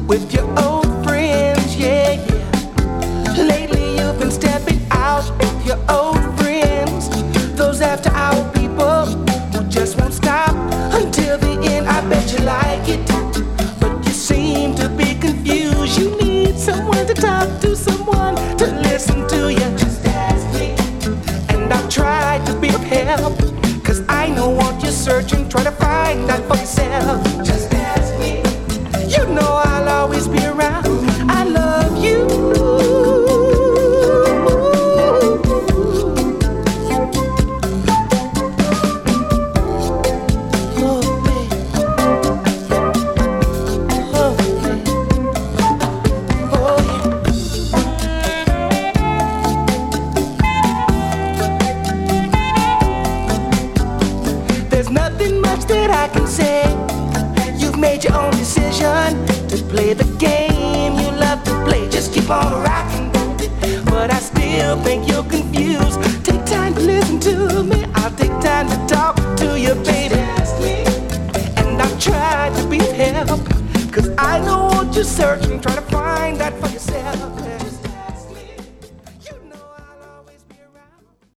with your old friends, yeah, yeah. Lately you've been stepping out with your old friends, those after our people who just won't stop until the end. I bet you like it, but you seem to be confused. You need someone to talk to, someone to listen to you. Just ask me, and I've tried to be of help, 'cause I know what you're searching, try to find out for yourself. Just ask me, you know I'll always be around. I love you. There's nothing much that I can say. You've made your own decision to play the game you love to play. Just keep on rocking, but I still think you're confused. Take time to listen to me. I'll take time to talk to you, baby. And I've tried to be of help, 'cause I know what you're searching, trying to